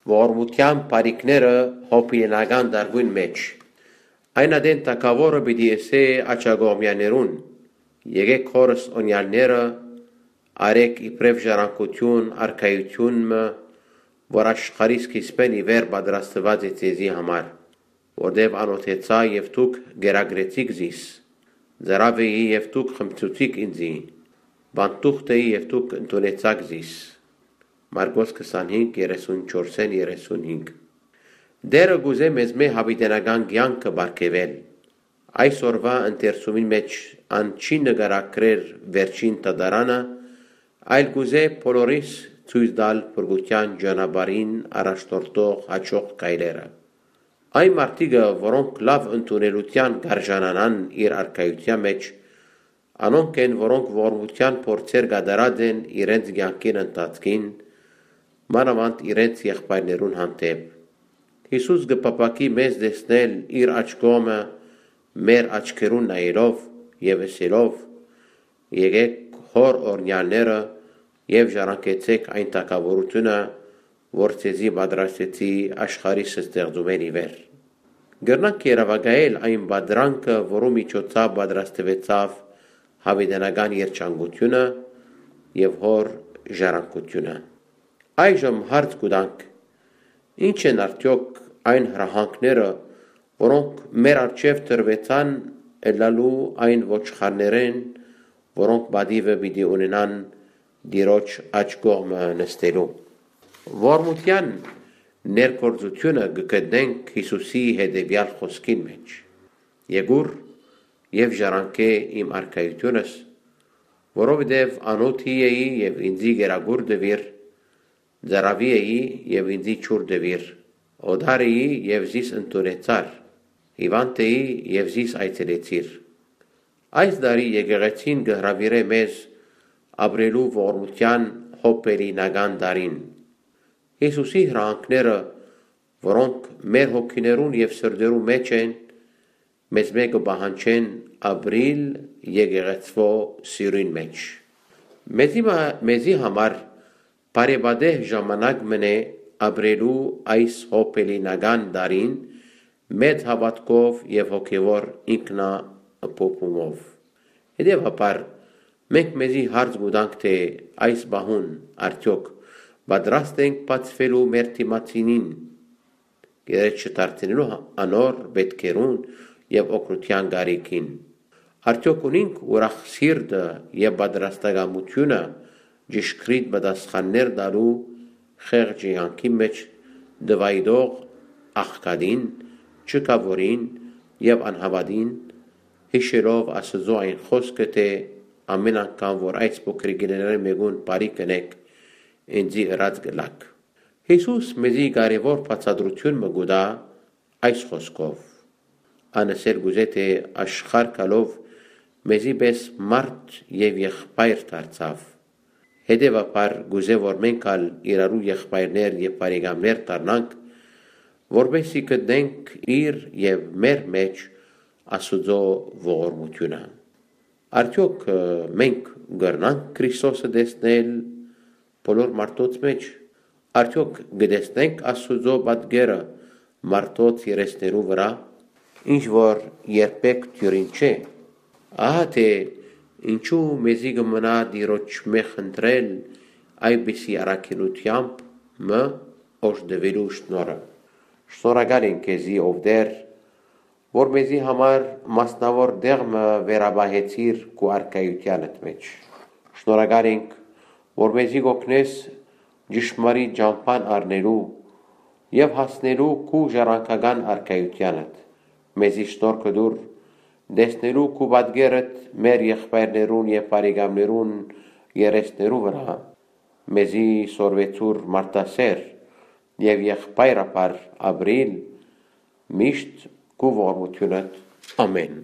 Ողորմության բարիքները հոբիենական դարգույն մեջ։ Այն adեն տակավորը պիտի էսե աչագողմյաներուն, եկեք խորս օնյալները, արեք իբրև ժառանգություն, արքայություն, որ աշխարհիս քիսպեն իվեր պատրաստված է ձեզի համար, որտև անոթեցա եւ դուք գերագրեցիք զիս, ձրավեի եւ դուք խմցուցիք ինձի, բանտուղտեի եւ դուք ընդունեցաք զիս։ Մարկոս 25:34-35 Դերը գուզե մեզ մե հավիտենական կյանքը բարգեվել։ Այսօրվա ընթերցումի մեջ ան չի նկարագրեր վերջին տադարանը, այլ գուզե բոլորիս ցույց տալ փրկության ճանապարհին առաջնորդող հաջող կայլերը։ Այն մարդիկը, որոնք լավ ընդունելության գարժանանան իր արքայության մեջ, անոնք են, որոնք ողորմության փորձեր կատարած են իրենց կյանքին ընթացքին, մանավանդ իրենց եղբայրներուն հանդեպ։ Հիսուս կպապակի մեզ տեսնել իր աջ կողմը մեր աչքերուն նայելով եւ ասելով. եկեք հոր օրնյալները եւ ժառանգեցեք այն տակավորությունը, որ ցեզի պատրաստեցի աշխարհի ստեղծումեն իվեր։ Գրնանք երավակայել այն բادرանքը, որու միջոցով պատրաստվեցավ հավիտենական երջանկությունը եւ հոր ժառանգությունը։ Այժմ հարց կուտանք. ինչ են արդյոք այն հրահանգները, որոնք մեր առջև տրվեցան ելալու այն ոչխարներեն, որոնք բադիվը պիտի ունենան դիրոջ աջ կողմը նստելու։ Ողորմության ներկործությունը կգտնենք Հիսուսի հետևյալ խոսքին մեջ. Եկուր եւ ժառանգե իմ արքայությունս, որովհետեւ անոթի էի եւ ինձի գերագուր դվիր, ձարավի էի եւ ինձի չուր դվիր, օդար էի եւ զիս ընդունեցար, հիվանդ էի եւ զիս այցելեցիր։ Այս դարի եկեղեցին կհրավիրե մեզ ապրելու ողորմության հոբերինական դարին։ Հիսուսի հրահանգները, որոնք մեր հոգիներուն եւ սրտերու մեջ են, մեզ մեկը պահանջեն ապրիլ եկեղեցվո սիրուն մեջ։ Մեզի համար բարեբադեհ ժամանակ մնե ապրելու այս հոբելինական դարին մեծ հավատքով եւ հոգեվոր ինքնապոփումով։ Հետևաբար մենք մեզի հարց կուտանք, թե այս բահուն արդյոք պատրաստ ենք բացվելու մեր դիմացինին, գերեչ չդարձնելու անոր պետքերուն եւ օգնության գարիքին։ Արդյոք ունենք ուրախ սիրտը եւ պատրաստակամությունը ճշգրիտ պատասխաններ տալու խեղճ յանքի մեջ դվայդող աղքատին, չկավորին եւ անհավատին, հիշելով Աստծո այն խոսքը, թե ամեն անգամ որ այս փոքրիկների մեկուն բարի կնեք, ինձի ըրած գլակ։ Հիսուս մեզի կարևոր բացատրություն մգուտա այս խոսքով։ Անասեր գուզե թե աշխարհ կալով մեզի պես մարդ եւ եղբայր դարձավ։ Հետևաբար գուզե որ մենք ալ իրարու եղբայրներ եւ բարեկամներ դառնանք, որպեսզի գտնենք իր եւ մեր մեջ Աստծո ողորմությունը։ Արդյոք մենք կգրնանք Քրիստոսը տեսնել բոլոր մարդոց մեջ։ Արդյոք կտեսնենք Աստծո պատկերը մարդոց երեսներու վրա, ինչ որ երբեք դյուրին չէ։ Ահա թե ինչու մեզի կմնա դիրոջ մե խնդրել այբիսի առաքինությամբ մը օժդվելու շնորը։ Շնորհակալ ենք քեզի ով Տեր, որ մեզի համար մասնավոր դեղմը վերաբահեցիր քո արքայությանդ մեջ։ Շնորհակալ ենք, որ մեզի կօգնես ճշմարիտ ճամփան առնելու եւ հասնելու քո ժառանգական արքայությանդ։ Մեզի շնորհ կդուր դեսնելու քո պատկերդ մեր եղբայրներուն եւ բարեկամներուն երեսներու վրա, մեզի սորվեցուր մարտասեր եւ եղբայրապար ապրիլ միշտ քո ողորմությունդ։ Ամեն։